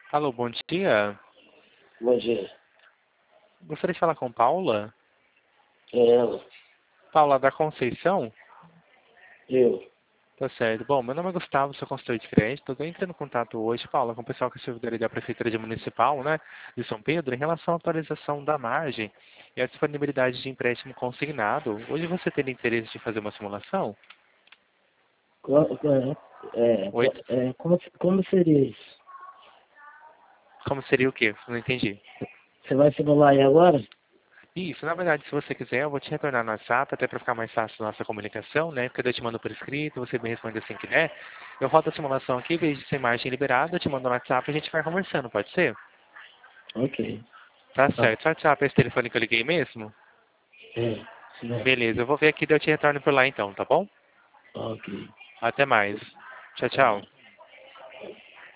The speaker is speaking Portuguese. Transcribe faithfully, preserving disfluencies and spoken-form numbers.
Alô, bom dia. Bom dia. Gostaria de falar com Paula. É ela. Paula da Conceição? Eu. Tá certo. Bom, meu nome é Gustavo, sou consultor de crédito. Estou entrando em contato hoje, Paula, com o pessoal que é servidor da Prefeitura de Municipal, né, de São Pedro, em relação à atualização da margem e a disponibilidade de empréstimo consignado. Hoje você teria interesse de fazer uma simulação? Qual- qual É, é, Oi? é, como, como seria isso? Como seria o quê? Não entendi. Você vai simular aí agora? Isso, na verdade, se você quiser, eu vou te retornar no WhatsApp, até para ficar mais fácil a nossa comunicação, né? Porque eu te mando por escrito, você me responde assim que der. Eu rodo a simulação aqui, em vez de ser margem liberada, eu te mando no WhatsApp e a gente vai conversando, pode ser? Ok. Tá Tá. certo. Seu WhatsApp é esse telefone que eu liguei mesmo? É, isso mesmo. Beleza, eu vou ver aqui e eu te retorno por lá então, tá bom? Ok. Até mais. Tchau, Até mais. tchau.